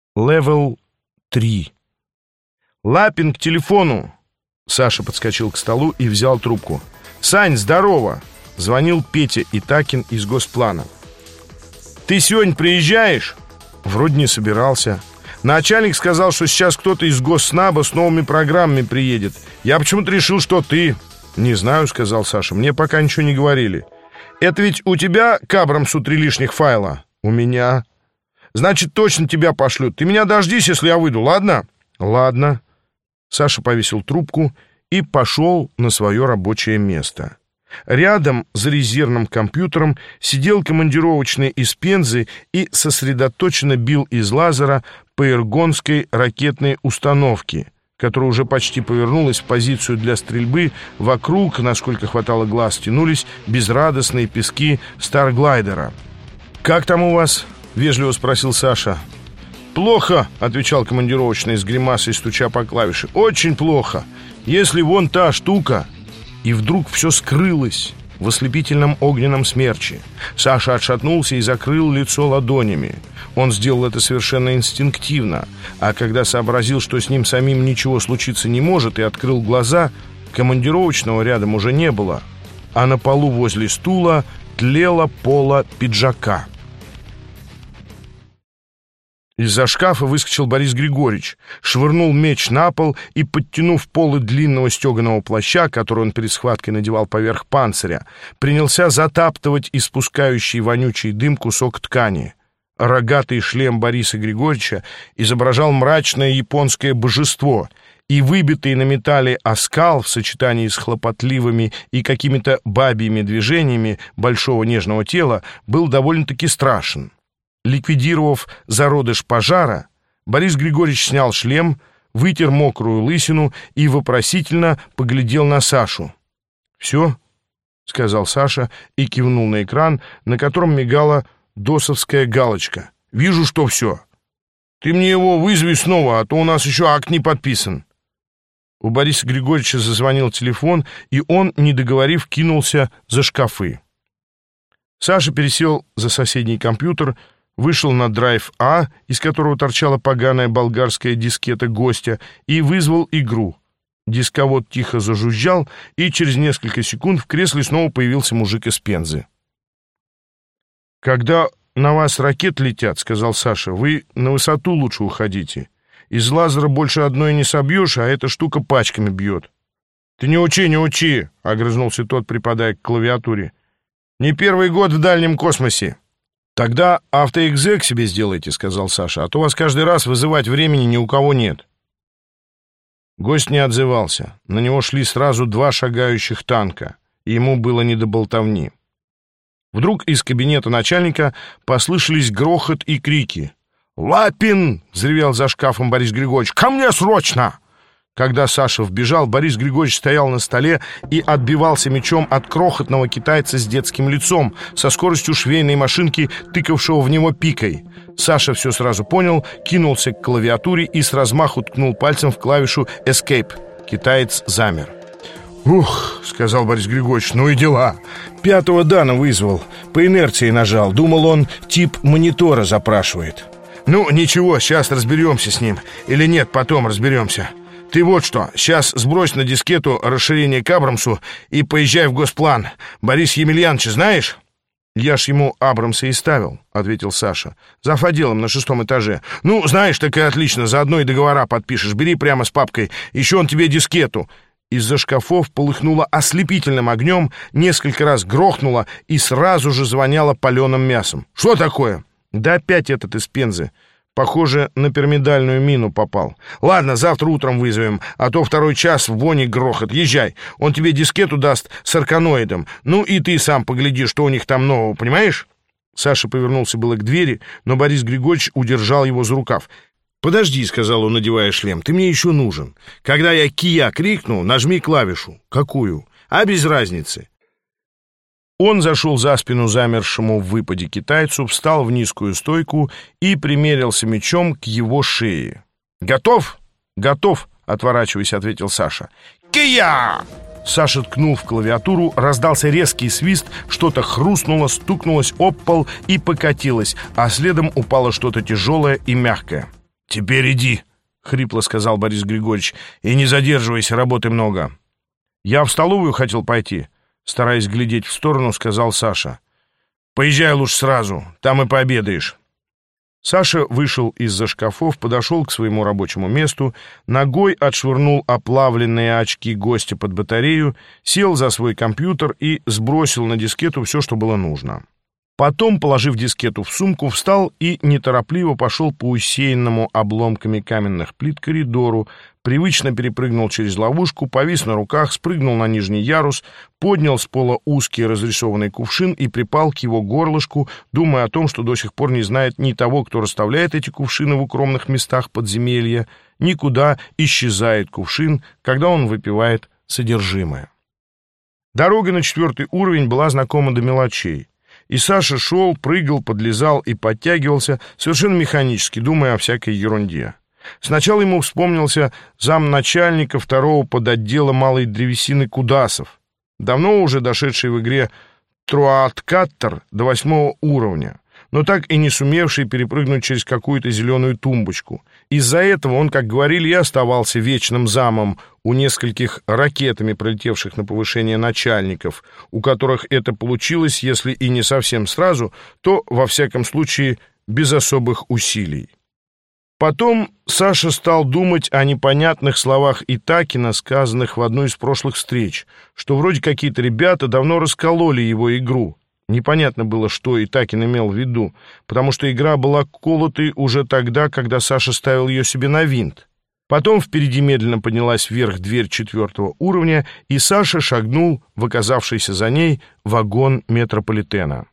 Level 3. «Лапин, к телефону!» Саша подскочил к столу и взял трубку. «Сань, здорово!» Звонил Петя Итакин из Госплана. «Ты сегодня приезжаешь?» «Вроде не собирался. Начальник сказал, что сейчас кто-то из Госнаба с новыми программами приедет. Я почему-то решил, что ты...» «Не знаю», — сказал Саша, — «мне пока ничего не говорили». «Это ведь у тебя к Абрамсу 3 лишних файла?» «У меня». «Значит, точно тебя пошлют. Ты меня дождись, если я выйду, ладно?» «Ладно». Саша повесил трубку и пошел на свое рабочее место. Рядом за резервным компьютером сидел командировочный из Пензы и сосредоточенно бил из лазера по иргонской ракетной установке, которая уже почти повернулась в позицию для стрельбы. Вокруг, насколько хватало глаз, тянулись безрадостные пески старглайдера. «Как там у вас?» — вежливо спросил Саша. «Плохо», — отвечал командировочный с гримасой, стуча по клавише. «Очень плохо. Если вон та штука...» И вдруг все скрылось в ослепительном огненном смерче. Саша отшатнулся и закрыл лицо ладонями. Он сделал это совершенно инстинктивно, а когда сообразил, что с ним самим ничего случиться не может, и открыл глаза, командировочного рядом уже не было, а на полу возле стула тлело поло пиджака. Из-за шкафа выскочил Борис Григорьевич, швырнул меч на пол и, подтянув полы длинного стеганого плаща, который он перед схваткой надевал поверх панциря, принялся затаптывать испускающий вонючий дым кусок ткани. Рогатый шлем Бориса Григорьевича изображал мрачное японское божество, и выбитый на металле оскал в сочетании с хлопотливыми и какими-то бабьими движениями большого нежного тела был довольно-таки страшен. Ликвидировав зародыш пожара, Борис Григорьевич снял шлем, вытер мокрую лысину и вопросительно поглядел на Сашу. «Все?» — сказал Саша и кивнул на экран, на котором мигала досовская галочка. «Вижу, что все. Ты мне его вызови снова, а то у нас еще акт не подписан». У Бориса Григорьевича зазвонил телефон, и он, не договорив, кинулся за шкафы. Саша пересел за соседний компьютер, вышел на драйв А, из которого торчала поганая болгарская дискета гостя, и вызвал игру. Дисковод тихо зажужжал, и через несколько секунд в кресле снова появился мужик из Пензы. «Когда на вас ракеты летят, — сказал Саша, — вы на высоту лучше уходите. Из лазера больше одной не собьешь, а эта штука пачками бьет». «Ты не учи, — огрызнулся тот, припадая к клавиатуре. — Не первый год в дальнем космосе». «Тогда автоэкзек себе сделайте, — сказал Саша, — а то вас каждый раз вызывать времени ни у кого нет». Гость не отзывался. На него шли сразу 2 шагающих танка, и ему было не до болтовни. Вдруг из кабинета начальника послышались грохот и крики. «Лапин!» — взревел за шкафом Борис Григорьевич. «Ко мне срочно!» Когда Саша вбежал, Борис Григорьевич стоял на столе и отбивался мечом от крохотного китайца с детским лицом, со скоростью швейной машинки, тыкавшего в него пикой. Саша все сразу понял, кинулся к клавиатуре и с размаху ткнул пальцем в клавишу «Escape». Китаец замер. «Ух!» — сказал Борис Григорьевич, — «ну и дела. 5-го Дана вызвал, по инерции нажал. Думал, он тип монитора запрашивает». «Ну, ничего, сейчас разберемся с ним. Или нет, потом разберемся. Ты вот что, сейчас сбрось на дискету расширение к Абрамсу и поезжай в Госплан. Борис Емельяновича знаешь?» «Я ж ему Абрамса и ставил», — ответил Саша. «Зав. Отделом на 6-м этаже». «Ну, знаешь, так и отлично, заодно и договора подпишешь. Бери прямо с папкой, еще он тебе дискету». Из-за шкафов полыхнуло ослепительным огнем, несколько раз грохнуло и сразу же звоняло паленым мясом. «Что такое?» «Да опять этот из Пензы. Похоже, на пирамидальную мину попал. Ладно, завтра утром вызовем, а то 2-й час в воне грохот. Езжай, он тебе дискету даст с арканоидом. Ну и ты сам погляди, что у них там нового, понимаешь?» Саша повернулся было к двери, но Борис Григорьевич удержал его за рукав. «Подожди, — сказал он, надевая шлем, — ты мне еще нужен. Когда я «Кия» крикну, нажми клавишу». «Какую?» «А без разницы». Он зашел за спину замершему в выпаде китайцу, встал в низкую стойку и примерился мечом к его шее. «Готов?» «Готов», — отворачиваясь, ответил Саша. «Кия!» Саша ткнул в клавиатуру, раздался резкий свист, что-то хрустнуло, стукнулось об пол и покатилось, а следом упало что-то тяжелое и мягкое. «Теперь иди», — хрипло сказал Борис Григорьевич, — «и не задерживайся, работы много». «Я в столовую хотел пойти», — стараясь глядеть в сторону, сказал Саша. «Поезжай лучше сразу, там и пообедаешь». Саша вышел из-за шкафов, подошел к своему рабочему месту, ногой отшвырнул оплавленные очки гостя под батарею, сел за свой компьютер и сбросил на дискету все, что было нужно. Потом, положив дискету в сумку, встал и неторопливо пошел по усеянному обломками каменных плит коридору, привычно перепрыгнул через ловушку, повис на руках, спрыгнул на нижний ярус, поднял с пола узкий разрисованный кувшин и припал к его горлышку, думая о том, что до сих пор не знает ни того, кто расставляет эти кувшины в укромных местах подземелья, ни куда исчезает кувшин, когда он выпивает содержимое. Дорога на 4-й уровень была знакома до мелочей. И Саша шел, прыгал, подлезал и подтягивался, совершенно механически, думая о всякой ерунде. Сначала ему вспомнился замначальника 2-го подотдела малой древесины Кудасов, давно уже дошедший в игре Труаткаттер до 8-го уровня, но так и не сумевший перепрыгнуть через какую-то зеленую тумбочку. Из-за этого он, как говорили, и оставался вечным замом у нескольких ракетами пролетевших на повышение начальников, у которых это получилось, если и не совсем сразу, то, во всяком случае, без особых усилий. Потом Саша стал думать о непонятных словах Итакина, сказанных в одной из прошлых встреч, что вроде какие-то ребята давно раскололи его игру. Непонятно было, что Итакин имел в виду, потому что игра была колотой уже тогда, когда Саша ставил ее себе на винт. Потом впереди медленно поднялась вверх дверь 4-го уровня, и Саша шагнул в оказавшийся за ней вагон метрополитена.